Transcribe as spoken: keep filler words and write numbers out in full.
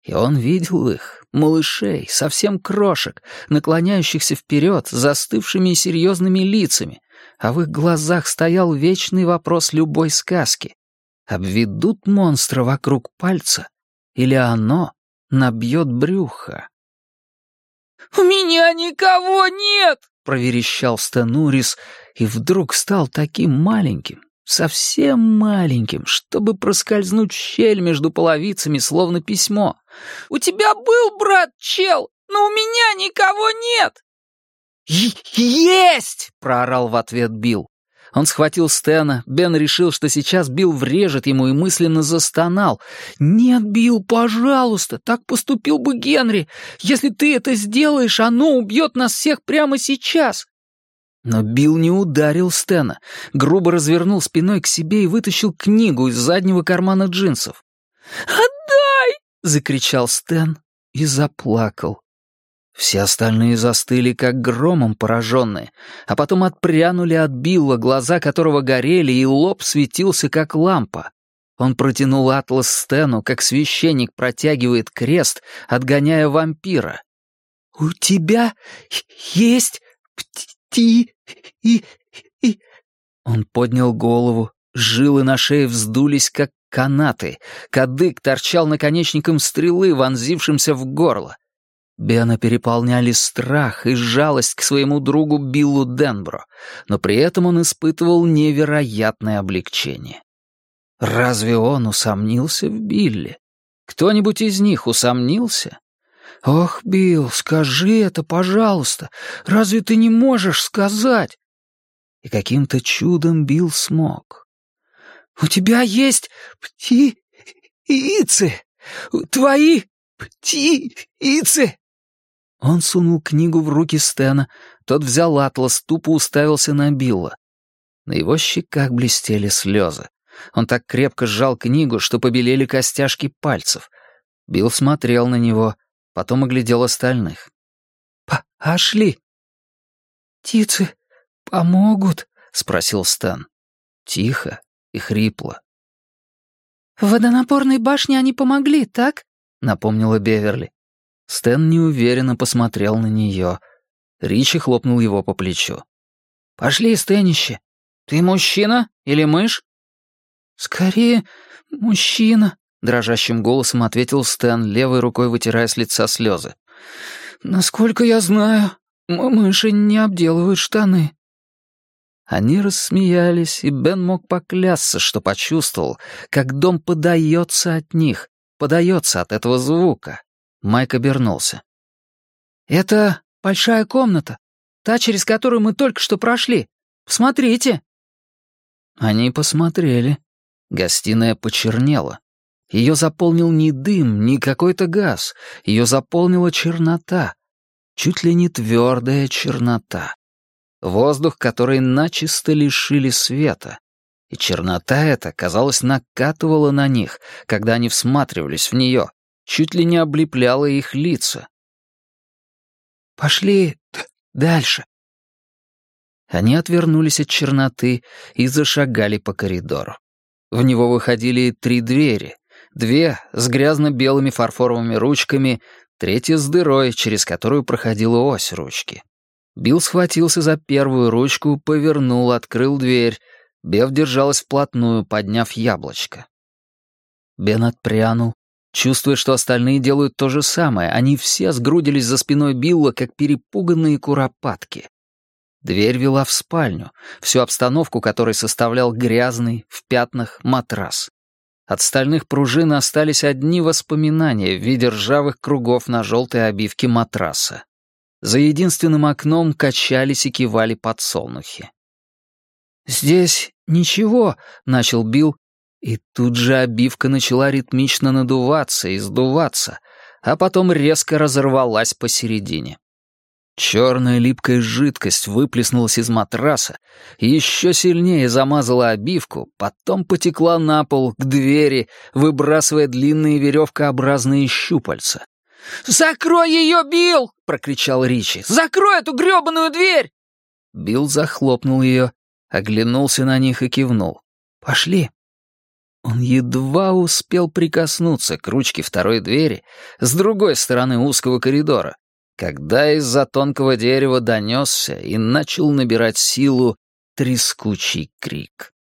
И он видел их, малышей, совсем крошек, наклоняющихся вперед, с застывшими и серьезными лицами, а в их глазах стоял вечный вопрос любой сказки. Обведут монстра вокруг пальца, или оно набьет брюхо? «У меня никого нет!» — проверещал Стэн Урис, и вдруг стал таким маленьким, совсем маленьким, чтобы проскользнуть в щель между половицами, словно письмо. «У тебя был брат, чел, но у меня никого нет!» «Есть!» — проорал в ответ Билл. Он схватил Стэна, Бен решил, что сейчас Билл врежет ему и мысленно застонал. «Нет, Билл, пожалуйста, так поступил бы Генри. Если ты это сделаешь, оно убьет нас всех прямо сейчас». Но Билл не ударил Стэна, грубо развернул спиной к себе и вытащил книгу из заднего кармана джинсов. «Отдай!» — закричал Стэн и заплакал. Все остальные застыли, как громом пораженные, а потом отпрянули от Билла, глаза которого горели, и лоб светился, как лампа. Он протянул атлас Стэну, как священник протягивает крест, отгоняя вампира. «У тебя есть пти и и...» Он поднял голову, жилы на шее вздулись, как канаты, кадык торчал наконечником стрелы, вонзившимся в горло. Бена переполняли страх и жалость к своему другу Биллу Денбро, но при этом он испытывал невероятное облегчение. Разве он усомнился в Билле? Кто-нибудь из них усомнился? «Ох, Билл, скажи это, пожалуйста! Разве ты не можешь сказать?» И каким-то чудом Билл смог. «У тебя есть птицы! Твои птицы!» Он сунул книгу в руки Стэна, тот взял атлас, тупо уставился на Билла. На его щеках блестели слезы. Он так крепко сжал книгу, что побелели костяшки пальцев. Билл смотрел на него, потом оглядел остальных. «Пошли!» «Птицы помогут?» — спросил Стэн. Тихо и хрипло. «В водонапорной башне они помогли, так?» — напомнила Беверли. Стэн неуверенно посмотрел на нее. Ричи хлопнул его по плечу. «Пошли, Стэнище. Ты мужчина или мышь?» «Скорее, мужчина», — дрожащим голосом ответил Стэн, левой рукой вытирая с лица слезы. «Насколько я знаю, мыши не обделывают штаны». Они рассмеялись, и Бен мог поклясться, что почувствовал, как дом подается от них, подается от этого звука. Майк обернулся. «Это большая комната, та, через которую мы только что прошли. Посмотрите». Они посмотрели. Гостиная почернела. Ее заполнил не дым, не какой-то газ. Ее заполнила чернота. Чуть ли не твердая чернота. Воздух, который начисто лишили света. И чернота эта, казалось, накатывала на них, когда они всматривались в нее. Чуть ли не облепляла их лица. «Пошли дальше». Они отвернулись от черноты и зашагали по коридору. В него выходили три двери. Две с грязно-белыми фарфоровыми ручками, третья с дырой, через которую проходила ось ручки. Билл схватился за первую ручку, повернул, открыл дверь. Бев держалась вплотную, подняв яблочко. Бен отпрянул. Чувствуя, что остальные делают то же самое, они все сгрудились за спиной Билла, как перепуганные куропатки. Дверь вела в спальню, всю обстановку которой составлял грязный, в пятнах, матрас. От стальных пружин остались одни воспоминания в виде ржавых кругов на желтой обивке матраса. За единственным окном качались и кивали подсолнухи. «Здесь ничего», — начал Билл, и тут же обивка начала ритмично надуваться и сдуваться, а потом резко разорвалась посередине. Черная липкая жидкость выплеснулась из матраса и еще сильнее замазала обивку, потом потекла на пол, к двери, выбрасывая длинные веревкообразные щупальца. «Закрой ее, Билл!» — прокричал Ричи. «Закрой эту гребаную дверь!» Билл захлопнул ее, оглянулся на них и кивнул. «Пошли». Он едва успел прикоснуться к ручке второй двери с другой стороны узкого коридора, когда из-за тонкого дерева донесся и начал набирать силу трескучий крик.